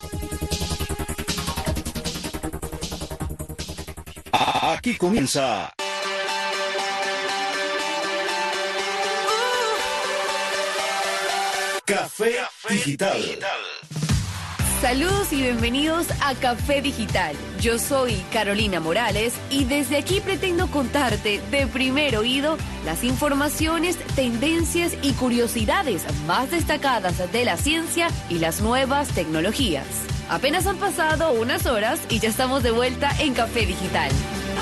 Aquí comienza Café Digital. Saludos y bienvenidos a Café Digital. Yo soy Carolina Morales y desde aquí pretendo contarte de primer oído las informaciones, tendencias y curiosidades más destacadas de la ciencia y las nuevas tecnologías. Apenas han pasado unas horas y ya estamos de vuelta en Café Digital.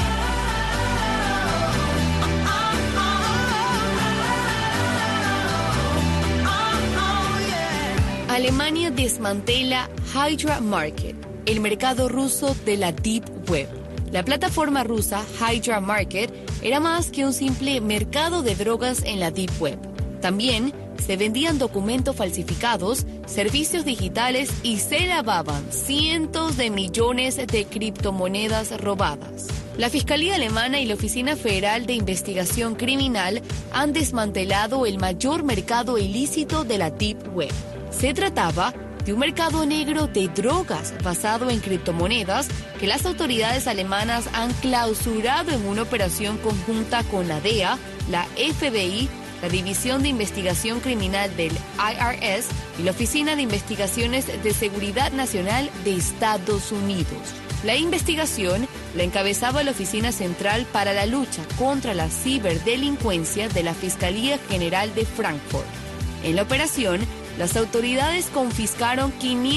Alemania desmantela Hydra Market, el mercado ruso de la Deep Web. La plataforma rusa Hydra Market era más que un simple mercado de drogas en la Deep Web. También se vendían documentos falsificados, servicios digitales y se lavaban cientos de millones de criptomonedas robadas. La Fiscalía Alemana y la Oficina Federal de Investigación Criminal han desmantelado el mayor mercado ilícito de la Deep Web. Se trataba de un mercado negro de drogas basado en criptomonedas que las autoridades alemanas han clausurado en una operación conjunta con la DEA, la FBI, la División de Investigación Criminal del IRS y la Oficina de Investigaciones de Seguridad Nacional de Estados Unidos. La investigación la encabezaba la Oficina Central para la Lucha contra la Ciberdelincuencia de la Fiscalía General de Frankfurt. En la operación, las autoridades confiscaron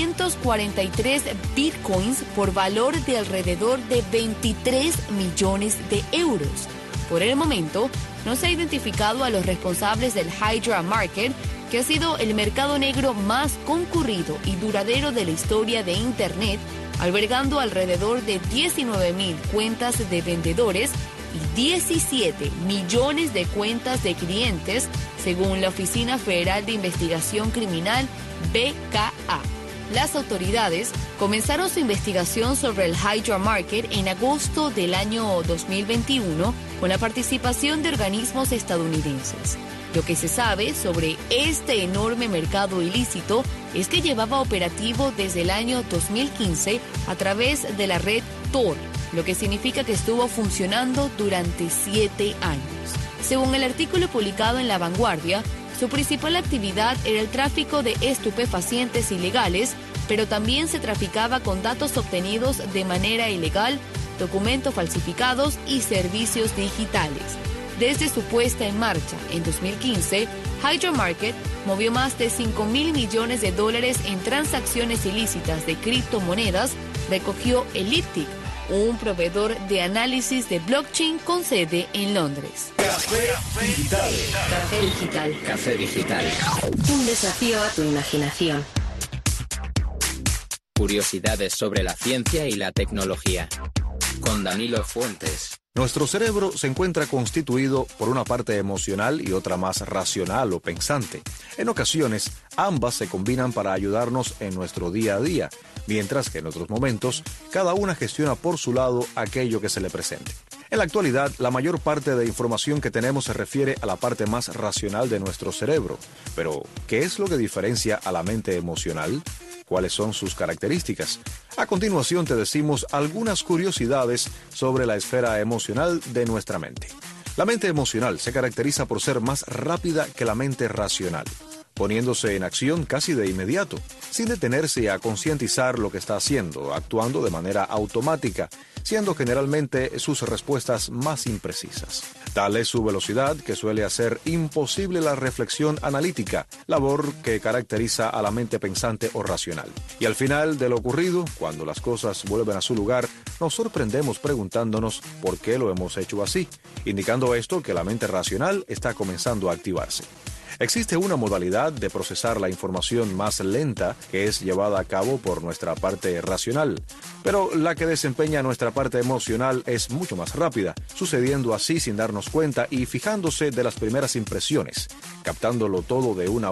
543 bitcoins por valor de alrededor de 23 millones de euros. Por el momento, no se ha identificado a los responsables del Hydra Market, que ha sido el mercado negro más concurrido y duradero de la historia de Internet, albergando alrededor de 19.000 cuentas de vendedores y 17 millones de cuentas de clientes, según la Oficina Federal de Investigación Criminal, BKA. Las autoridades comenzaron su investigación sobre el Hydra Market en agosto del año 2021 con la participación de organismos estadounidenses. Lo que se sabe sobre este enorme mercado ilícito es que llevaba operativo desde el año 2015 a través de la red Tor, lo que significa que estuvo funcionando durante 7 años. Según el artículo publicado en La Vanguardia, su principal actividad era el tráfico de estupefacientes ilegales, pero también se traficaba con datos obtenidos de manera ilegal, documentos falsificados y servicios digitales. Desde su puesta en marcha en 2015, Hydra Market movió más de $5.000 millones en transacciones ilícitas de criptomonedas, recogió Elliptic, un proveedor de análisis de blockchain con sede en Londres. Café Digital. Café Digital. Café Digital. Un desafío a tu imaginación. Curiosidades sobre la ciencia y la tecnología. Con Danilo Fuentes. Nuestro cerebro se encuentra constituido por una parte emocional y otra más racional o pensante. En ocasiones, ambas se combinan para ayudarnos en nuestro día a día, mientras que en otros momentos, cada una gestiona por su lado aquello que se le presente. En la actualidad, la mayor parte de información que tenemos se refiere a la parte más racional de nuestro cerebro. Pero, ¿qué es lo que diferencia a la mente emocional? ¿Cuáles son sus características? A continuación te decimos algunas curiosidades sobre la esfera emocional de nuestra mente. La mente emocional se caracteriza por ser más rápida que la mente racional, poniéndose en acción casi de inmediato, sin detenerse a concientizar lo que está haciendo, actuando de manera automática, siendo generalmente sus respuestas más imprecisas. Tal es su velocidad que suele hacer imposible la reflexión analítica, labor que caracteriza a la mente pensante o racional. Y al final de lo ocurrido, cuando las cosas vuelven a su lugar, nos sorprendemos preguntándonos por qué lo hemos hecho así, indicando esto que la mente racional está comenzando a activarse. Existe una modalidad de procesar la información más lenta que es llevada a cabo por nuestra parte racional, pero la que desempeña nuestra parte emocional es mucho más rápida, sucediendo así sin darnos cuenta y fijándose de las primeras impresiones, captándolo todo de una vez,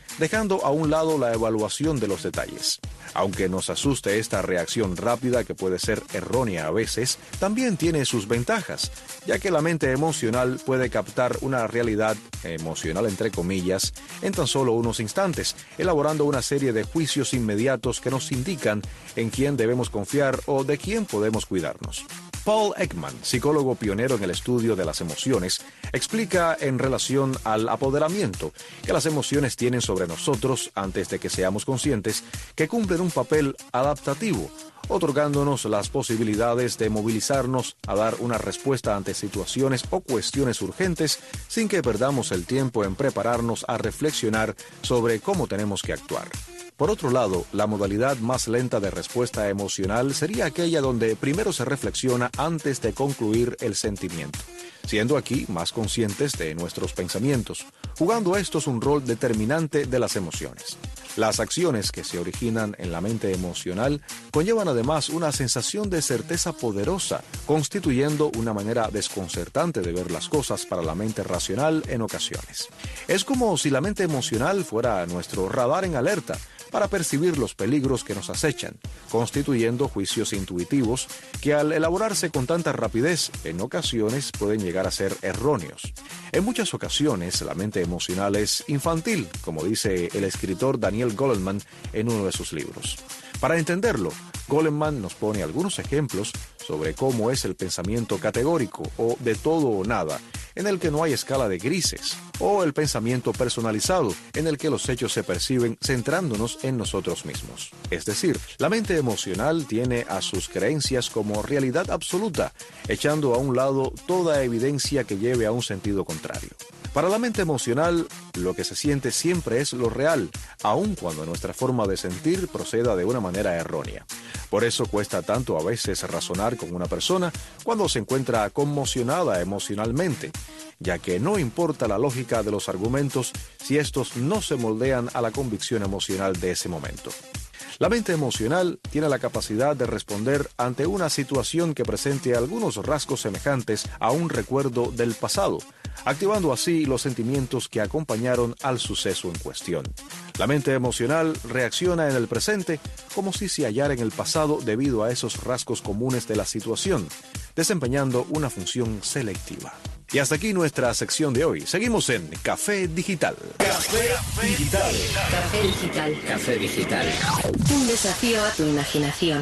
dejando a un lado la evaluación de los detalles. Aunque nos asuste esta reacción rápida que puede ser errónea a veces, también tiene sus ventajas, ya que la mente emocional puede captar una realidad emocional entre comillas en tan solo unos instantes, elaborando una serie de juicios inmediatos que nos indican en quién debemos confiar o de quién podemos cuidarnos. Paul Ekman, psicólogo pionero en el estudio de las emociones, explica en relación al apoderamiento que las emociones tienen sobre nosotros antes de que seamos conscientes que cumplen un papel adaptativo, otorgándonos las posibilidades de movilizarnos a dar una respuesta ante situaciones o cuestiones urgentes sin que perdamos el tiempo en prepararnos a reflexionar sobre cómo tenemos que actuar. Por otro lado, la modalidad más lenta de respuesta emocional sería aquella donde primero se reflexiona antes de concluir el sentimiento, siendo aquí más conscientes de nuestros pensamientos, jugando estos un rol determinante de las emociones. Las acciones que se originan en la mente emocional conllevan además una sensación de certeza poderosa, constituyendo una manera desconcertante de ver las cosas para la mente racional en ocasiones. Es como si la mente emocional fuera nuestro radar en alerta para percibir los peligros que nos acechan, constituyendo juicios intuitivos que al elaborarse con tanta rapidez en ocasiones pueden llegar a ser erróneos. En muchas ocasiones la mente emocional es infantil, como dice el escritor Daniel Goleman en uno de sus libros. Para entenderlo, Goleman nos pone algunos ejemplos sobre cómo es el pensamiento categórico o de todo o nada, en el que no hay escala de grises, o el pensamiento personalizado, en el que los hechos se perciben centrándonos en nosotros mismos. Es decir, la mente emocional tiene a sus creencias como realidad absoluta, echando a un lado toda evidencia que lleve a un sentido contrario. Para la mente emocional, lo que se siente siempre es lo real, aun cuando nuestra forma de sentir proceda de una manera errónea. Por eso cuesta tanto a veces razonar con una persona cuando se encuentra conmocionada emocionalmente, ya que no importa la lógica de los argumentos si estos no se moldean a la convicción emocional de ese momento. La mente emocional tiene la capacidad de responder ante una situación que presente algunos rasgos semejantes a un recuerdo del pasado, activando así los sentimientos que acompañaron al suceso en cuestión. La mente emocional reacciona en el presente como si se hallara en el pasado debido a esos rasgos comunes de la situación, desempeñando una función selectiva. Y hasta aquí nuestra sección de hoy. Seguimos en Café Digital. Café Digital. Café Digital. Café Digital. Un desafío a tu imaginación.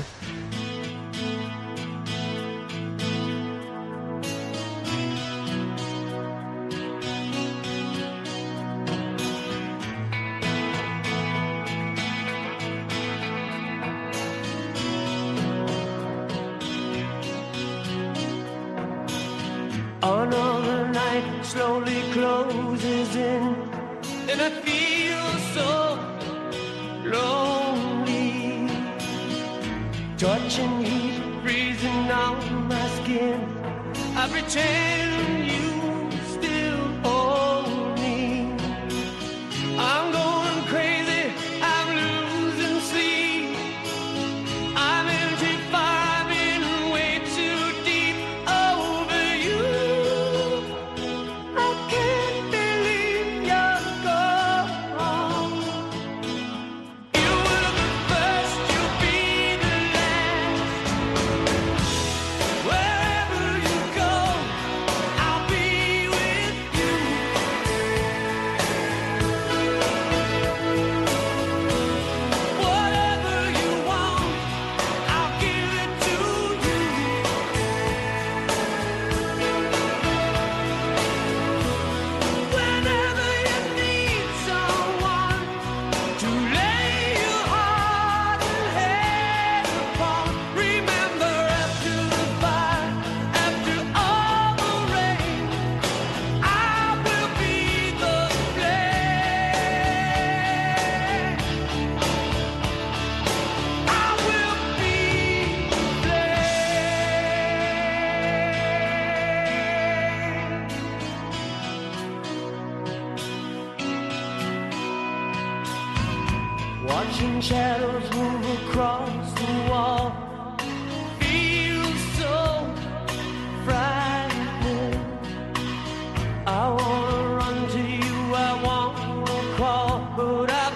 Another night slowly closes in, and I feel so lonely. Touching heat freezing on my skin. I pretend you still hold me. I'm going crazy, I'm losing sleep. I'm empty, I've been way too deep over you. I can't believe you're gone. You were the first, you'll be the last. Wherever you go, I'll be with you. Whatever you want, I'll give it to you. Whenever you need someone to lay your heart and head upon, remember after the fire, after all the rain, I will be the flame. I will be the flame. Watching shadows move across the wall feels so frightening. I wanna run to you, I wanna crawl, but I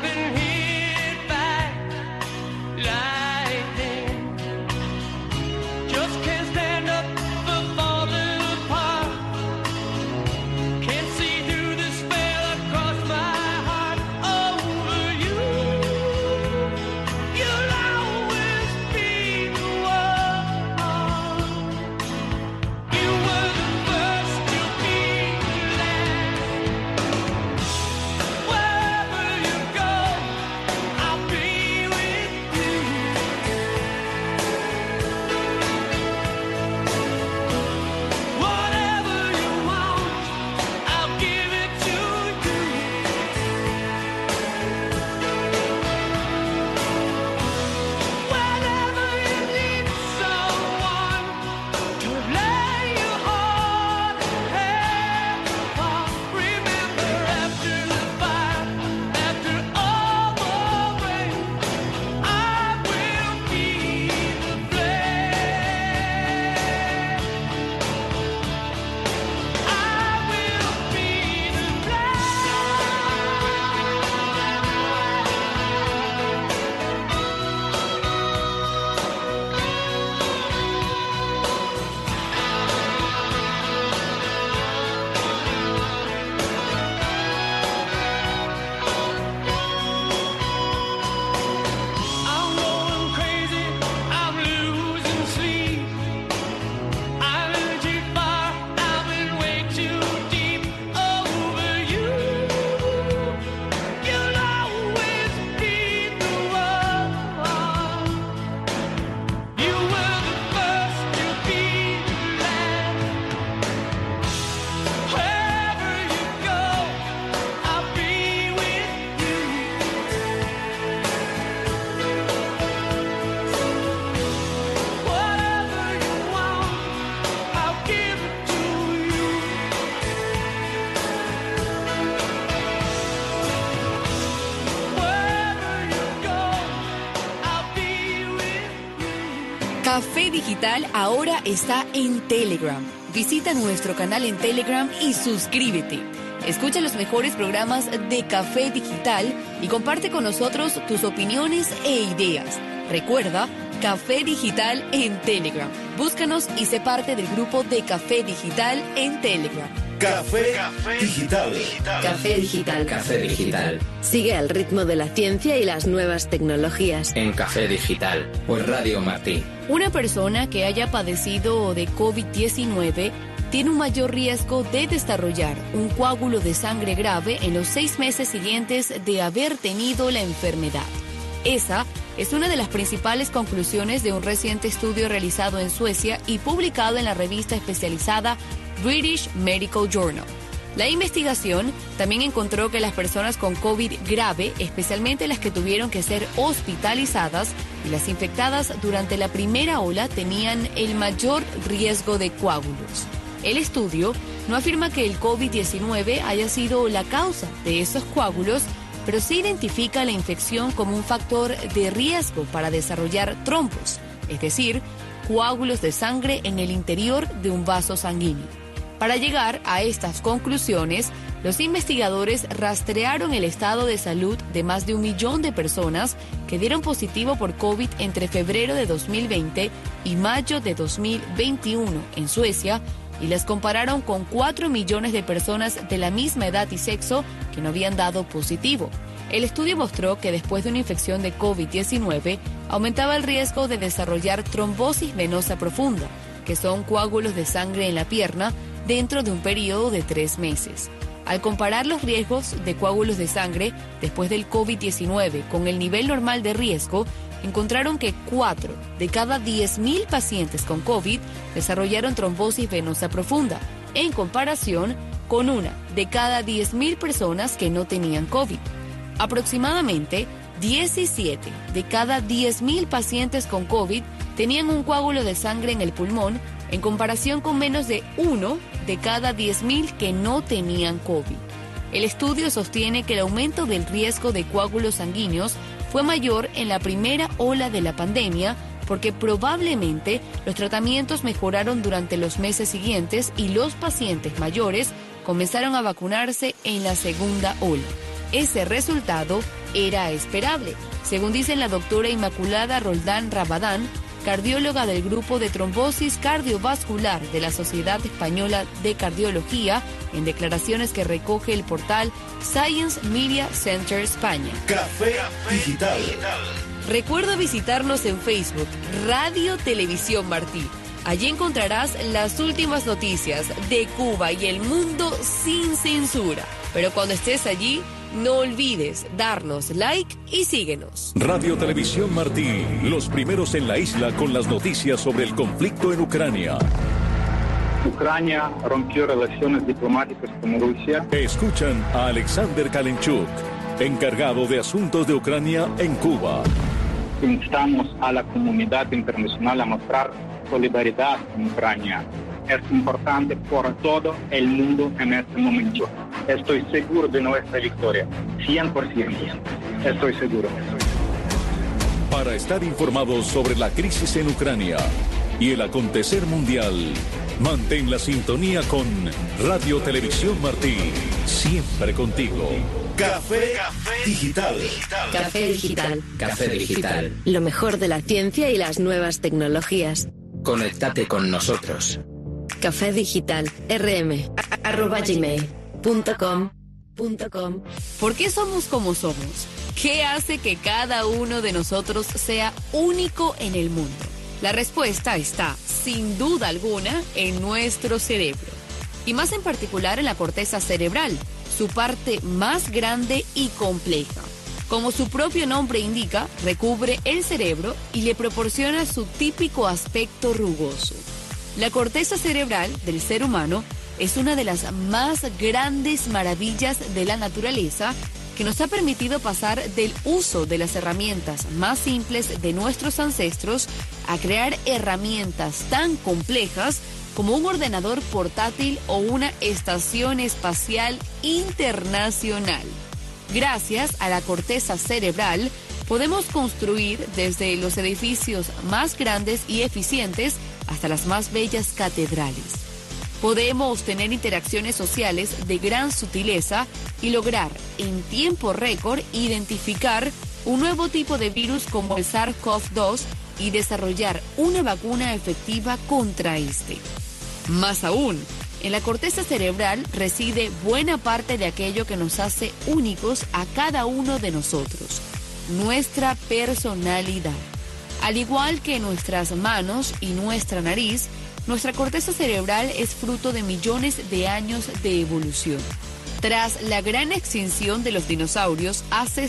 Café Digital ahora está en Telegram. Visita nuestro canal en Telegram y suscríbete. Escucha los mejores programas de Café Digital y comparte con nosotros tus opiniones e ideas. Recuerda, Café Digital en Telegram. Búscanos y sé parte del grupo de Café Digital en Telegram. Café Digital. Café Digital. Café Digital. Sigue al ritmo de la ciencia y las nuevas tecnologías. En Café Digital, por Radio Martí. Una persona que haya padecido de COVID-19 tiene un mayor riesgo de desarrollar un coágulo de sangre grave en los 6 meses siguientes de haber tenido la enfermedad. Esa es una de las principales conclusiones de un reciente estudio realizado en Suecia y publicado en la revista especializada British Medical Journal. La investigación también encontró que las personas con COVID grave, especialmente las que tuvieron que ser hospitalizadas y las infectadas durante la primera ola, tenían el mayor riesgo de coágulos. El estudio no afirma que el COVID-19 haya sido la causa de esos coágulos, pero sí identifica la infección como un factor de riesgo para desarrollar trombos, es decir, coágulos de sangre en el interior de un vaso sanguíneo. Para llegar a estas conclusiones, los investigadores rastrearon el estado de salud de más de 1 millón de personas que dieron positivo por COVID entre febrero de 2020 y mayo de 2021 en Suecia y las compararon con 4 millones de personas de la misma edad y sexo que no habían dado positivo. El estudio mostró que después de una infección de COVID-19 aumentaba el riesgo de desarrollar trombosis venosa profunda, que son coágulos de sangre en la pierna, dentro de un periodo de 3 meses. Al comparar los riesgos de coágulos de sangre después del COVID-19 con el nivel normal de riesgo, encontraron que 4 de cada 10.000 pacientes con COVID desarrollaron trombosis venosa profunda, en comparación con 1 de cada 10.000 personas que no tenían COVID. Aproximadamente 17 de cada 10.000 pacientes con COVID tenían un coágulo de sangre en el pulmón, en comparación con menos de 1 de cada 10.000 que no tenían COVID. El estudio sostiene que el aumento del riesgo de coágulos sanguíneos fue mayor en la primera ola de la pandemia porque probablemente los tratamientos mejoraron durante los meses siguientes y los pacientes mayores comenzaron a vacunarse en la segunda ola. Ese resultado era esperable, según dice la doctora Inmaculada Roldán Rabadán, cardióloga del Grupo de Trombosis Cardiovascular de la Sociedad Española de Cardiología, en declaraciones que recoge el portal Science Media Center España. Café Digital. Recuerda visitarnos en Facebook, Radio Televisión Martí. Allí encontrarás las últimas noticias de Cuba y el mundo sin censura. Pero cuando estés allí, no olvides darnos like y síguenos. Radio Televisión Martí, los primeros en la isla con las noticias sobre el conflicto en Ucrania. Ucrania rompió relaciones diplomáticas con Rusia. Escuchan a Alexander Kalenchuk, encargado de asuntos de Ucrania en Cuba. Instamos a la comunidad internacional a mostrar solidaridad con Ucrania. Es importante por todo el mundo en este momento. Estoy seguro de nuestra victoria, 100%. Estoy seguro. Para estar informados sobre la crisis en Ucrania y el acontecer mundial, mantén la sintonía con Radio Televisión Martí, siempre contigo. Café Digital. Café Digital. Café Digital. Lo mejor de la ciencia y las nuevas tecnologías. Conéctate con nosotros. Café Digital, rm@gmail.com. ¿Por qué somos como somos? ¿Qué hace que cada uno de nosotros sea único en el mundo? La respuesta está, sin duda alguna, en nuestro cerebro. Y más en particular en la corteza cerebral, su parte más grande y compleja. Como su propio nombre indica, recubre el cerebro y le proporciona su típico aspecto rugoso. La corteza cerebral del ser humano es una de las más grandes maravillas de la naturaleza que nos ha permitido pasar del uso de las herramientas más simples de nuestros ancestros a crear herramientas tan complejas como un ordenador portátil o una estación espacial internacional. Gracias a la corteza cerebral, Podemos construir desde los edificios más grandes y eficientes hasta las más bellas catedrales. Podemos tener interacciones sociales de gran sutileza y lograr en tiempo récord identificar un nuevo tipo de virus como el SARS-CoV-2 y desarrollar una vacuna efectiva contra este. Más aún, en la corteza cerebral reside buena parte de aquello que nos hace únicos a cada uno de nosotros, nuestra personalidad. Al igual que nuestras manos y nuestra nariz, nuestra corteza cerebral es fruto de millones de años de evolución. Tras la gran extinción de los dinosaurios hace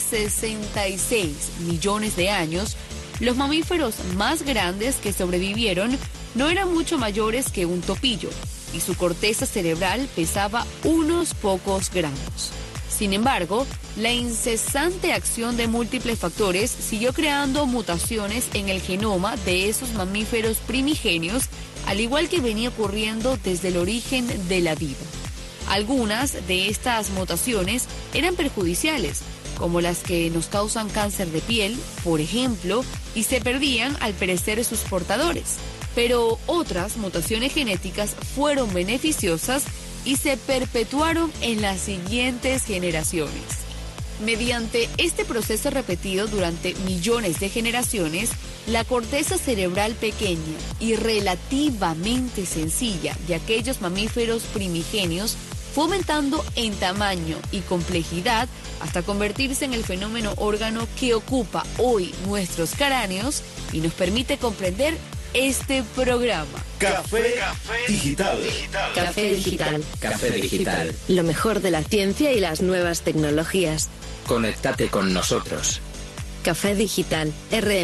66 millones de años, los mamíferos más grandes que sobrevivieron no eran mucho mayores que un topillo, y su corteza cerebral pesaba unos pocos gramos. Sin embargo, la incesante acción de múltiples factores siguió creando mutaciones en el genoma de esos mamíferos primigenios, al igual que venía ocurriendo desde el origen de la vida. Algunas de estas mutaciones eran perjudiciales, como las que nos causan cáncer de piel, por ejemplo, y se perdían al perecer sus portadores. Pero otras mutaciones genéticas fueron beneficiosas y se perpetuaron en las siguientes generaciones. Mediante este proceso repetido durante millones de generaciones, la corteza cerebral pequeña y relativamente sencilla de aquellos mamíferos primigenios fue aumentando en tamaño y complejidad hasta convertirse en el fenómeno órgano que ocupa hoy nuestros cráneos y nos permite comprender este programa. Café Digital. Café Digital. Café Digital. Lo mejor de la ciencia y las nuevas tecnologías. Conéctate con nosotros. Café Digital,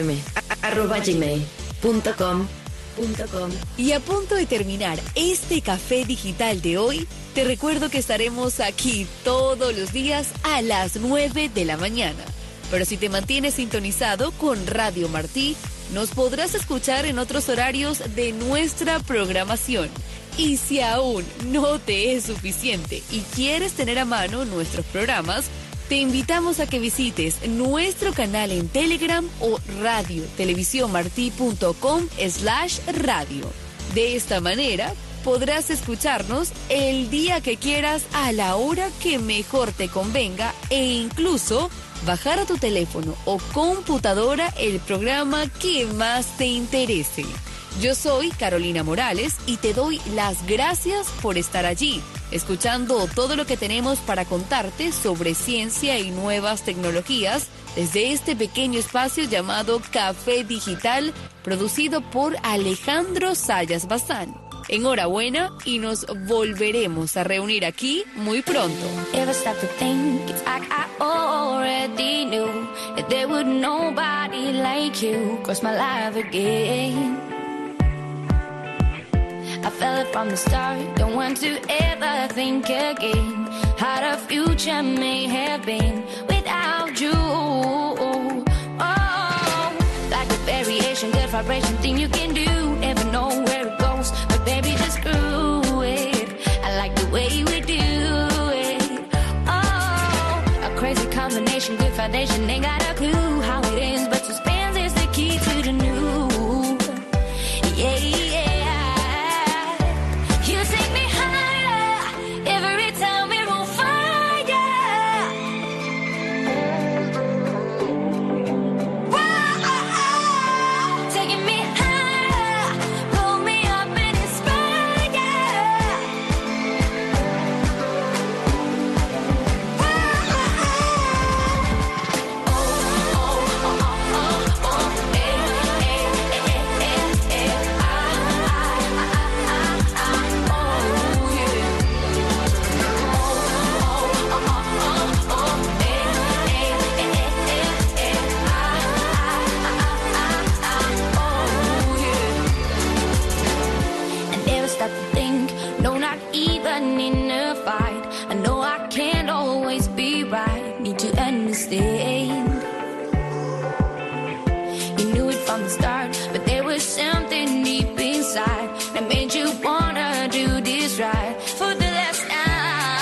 rm@gmail.com. Y a punto de terminar este café digital de hoy, te recuerdo que estaremos aquí todos los días a las 9 de la mañana. Pero si te mantienes sintonizado con Radio Martí, nos podrás escuchar en otros horarios de nuestra programación. Y si aún no te es suficiente y quieres tener a mano nuestros programas, te invitamos a que visites nuestro canal en Telegram o radiotelevisiónmarti.com/radio. De esta manera, podrás escucharnos el día que quieras a la hora que mejor te convenga e incluso bajar a tu teléfono o computadora el programa que más te interese. Yo soy Carolina Morales y te doy las gracias por estar allí, escuchando todo lo que tenemos para contarte sobre ciencia y nuevas tecnologías desde este pequeño espacio llamado Café Digital, producido por Alejandro Sayas Bazán. Enhorabuena y nos volveremos a reunir aquí muy pronto. Ever stop to think it's like I already knew that there would nobody like you cross my life again. I felt it from the start, don't want to ever think again how the future may have been without you. Oh, like a variation, good vibration thing you can do, never know where it goes, but baby just screw it. I like the way we do it. Oh, a crazy combination, good foundation, ain't got a clue how it ends, but suspense is the key to the new. Yeah.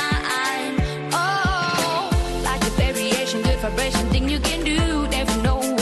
Vibration thing you can do, never know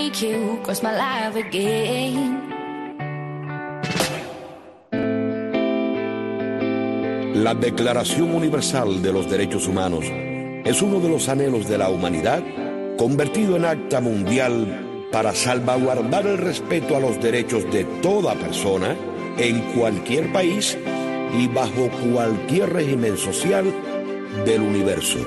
make you cross my life again. La Declaración Universal de los Derechos Humanos es uno de los anhelos de la humanidad convertido en acta mundial para salvaguardar el respeto a los derechos de toda persona en cualquier país y bajo cualquier régimen social del universo.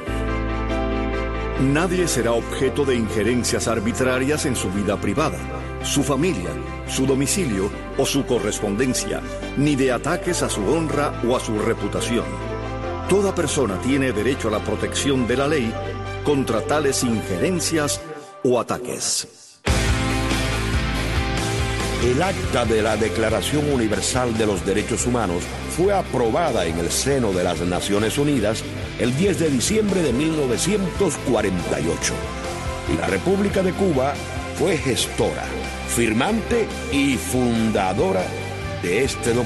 Nadie será objeto de injerencias arbitrarias en su vida privada, su familia, su domicilio o su correspondencia, ni de ataques a su honra o a su reputación. Toda persona tiene derecho a la protección de la ley contra tales injerencias o ataques. El acta de la Declaración Universal de los Derechos Humanos fue aprobada en el seno de las Naciones Unidas el 10 de diciembre de 1948. Y la República de Cuba fue gestora, firmante y fundadora de este documento.